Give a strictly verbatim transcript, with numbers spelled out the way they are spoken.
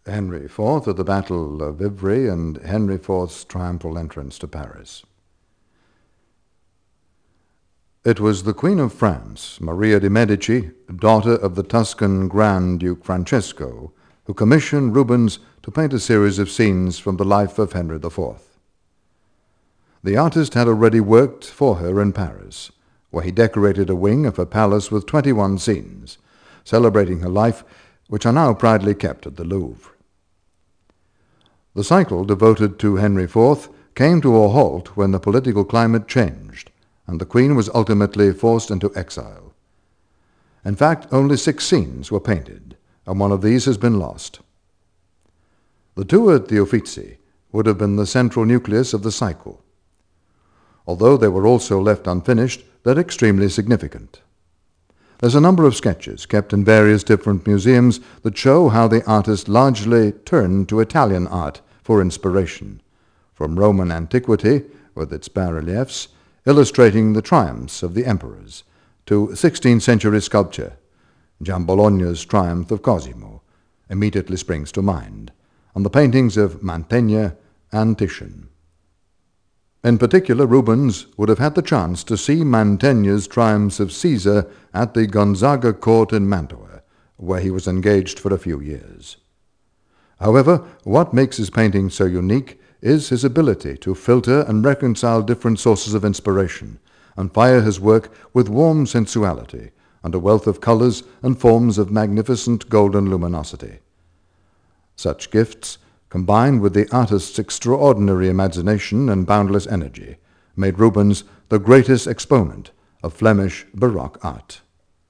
Henry the Fourth at the Battle of Ivry and Henry the Fourth's triumphal entrance to Paris. It was the Queen of France, Maria de' Medici, daughter of the Tuscan Grand Duke Francesco, who commissioned Rubens to paint a series of scenes from the life of Henry the Fourth. The artist had already worked for her in Paris, where he decorated a wing of her palace with twenty-one scenes, celebrating her life, which are now proudly kept at the Louvre. The cycle devoted to Henry the Fourth came to a halt when the political climate changed, and the Queen was ultimately forced into exile. In fact, only six scenes were painted, and one of these has been lost. The two at the Uffizi would have been the central nucleus of the cycle. Although they were also left unfinished, they're extremely significant. There's a number of sketches kept in various different museums that show how the artist largely turned to Italian art for inspiration, from Roman antiquity, with its bas-reliefs, illustrating the triumphs of the emperors, to sixteenth century sculpture. Giambologna's Triumph of Cosimo immediately springs to mind, and the paintings of Mantegna and Titian. In particular, Rubens would have had the chance to see Mantegna's Triumphs of Caesar at the Gonzaga court in Mantua, where he was engaged for a few years. However, what makes his painting so unique is his ability to filter and reconcile different sources of inspiration and fire his work with warm sensuality and a wealth of colors and forms of magnificent golden luminosity. Such gifts, combined with the artist's extraordinary imagination and boundless energy, made Rubens the greatest exponent of Flemish Baroque art.